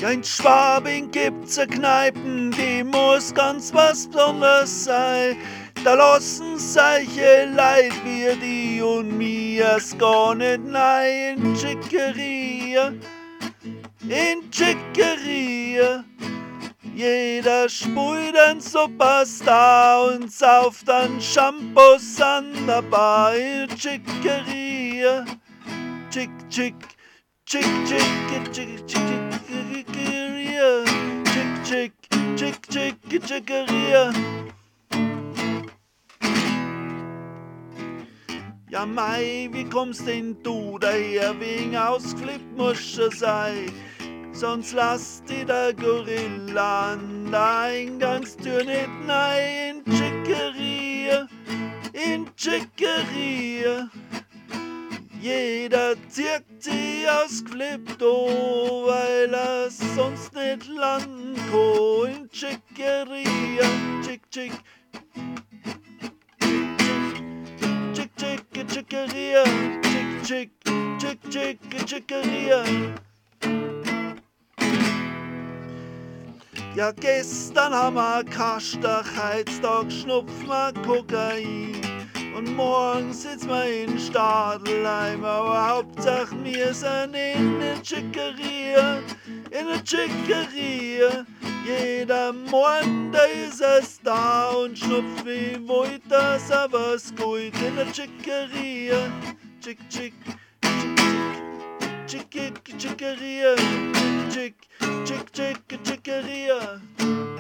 Ja, in Schwabing gibt's a Kneipen, die muss ganz was Besonderes sein. Da lassen solche Leid wie die und mir's gar nicht nein. In Chicoria, in Chicoria. Jeder spult ein Superstar und sauft an Shampoos an der Bar. In Chicoria, Chick, Chick, Chick, Chick, Chick, Chick, Chicoria, Chick, Chick, Chick, Chick, Chicoria. Ja, Mai, wie kommst denn du daher? Wegen ausgeflippt musst du sein. Sonst lass die der Gorilla an der Eingangstür nicht nein. In Chicoria, in Chicoria. Jeder zirkt sie ausgeflippt, oh, weil er sonst nicht landen kann. In Chicoria, Chick, Chick. Chicoria, Chick, Chick, Chick, Chick, Chicoria. Ja, gestern haben wir Kasterheitstag, schnupfen wir Kokain. Und morgen sitzen wir in Stadelheim, aber Hauptsache wir sind in der Chicoria, in der Chicoria. Jeder Morgen, da ist es da und schnupft wie wollt, das aber es gut in der Chicoria. Chick, chick, chick, chick, chick, Chicoria. Chick, chick, chick, Chicoria.